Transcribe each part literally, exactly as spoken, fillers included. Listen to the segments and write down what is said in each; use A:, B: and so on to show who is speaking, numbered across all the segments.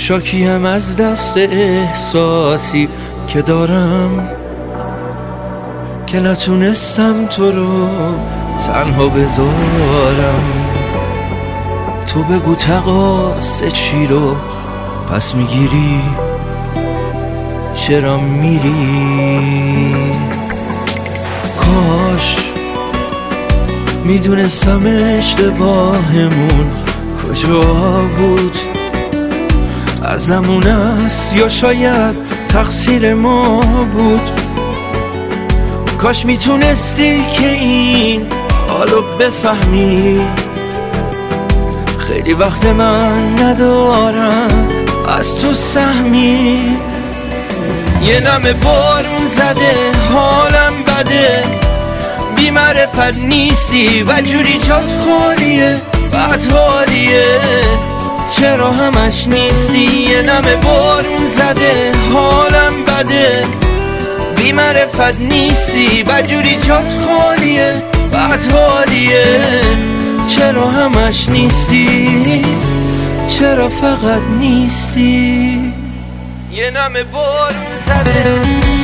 A: شاکیم از دست احساسی که دارم، که نتونستم تو رو تنها بذارم. تو بگو تقاص چی رو پس میگیری، چرا میری؟ کاش میدونستم اشتباهمون کجا بود، ازمون است یا شاید تقصیر ما بود. کاش میتونستی که این حالو بفهمی، خیلی وقت من ندارم از تو سهمی. یه نمه بارون زده حالم بده، بی معرفت نیستی و جوری جات خالیه، بد حالیه. چرا همش نیستی؟ یه نمه بارون زده حالم بده، بی معرفت نیستی و جوری جات خالیه، بد حالیه. چرا همش نیستی؟ چرا فقط نیستی؟ یه نمه بارون زده.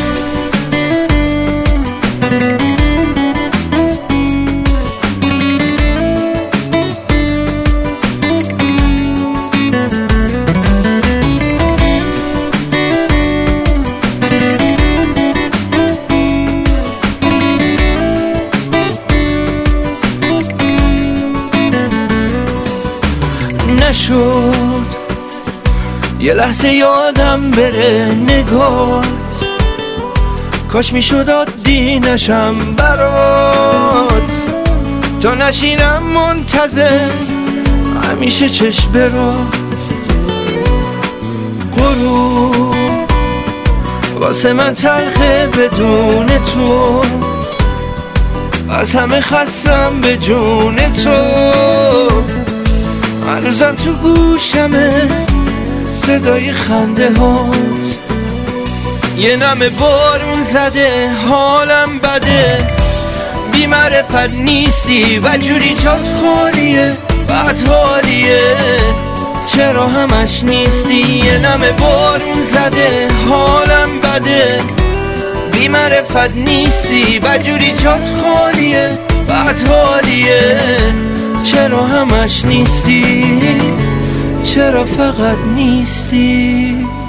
A: نشد یه لحظه یادم بره نگات، کاش میشد عادی نشم برات، تا نشینم منتظر همیشه چشم برات. غروب واسه من تلخه بدون تو، از همه خستم به جون تو. هنوزم تو گوشمه صدای خنده هاست. یه نمه بارون زده حالم بده، بی معرفت نیستی و جوری جات خالیه، بد حالیه. چرا همش نیستی؟ یه نمه بارون زده حالم بده، بی معرفت نیستی و جوری جات خالیه، بد حالیه. چرا همش نیستی؟ چرا فقط نیستی؟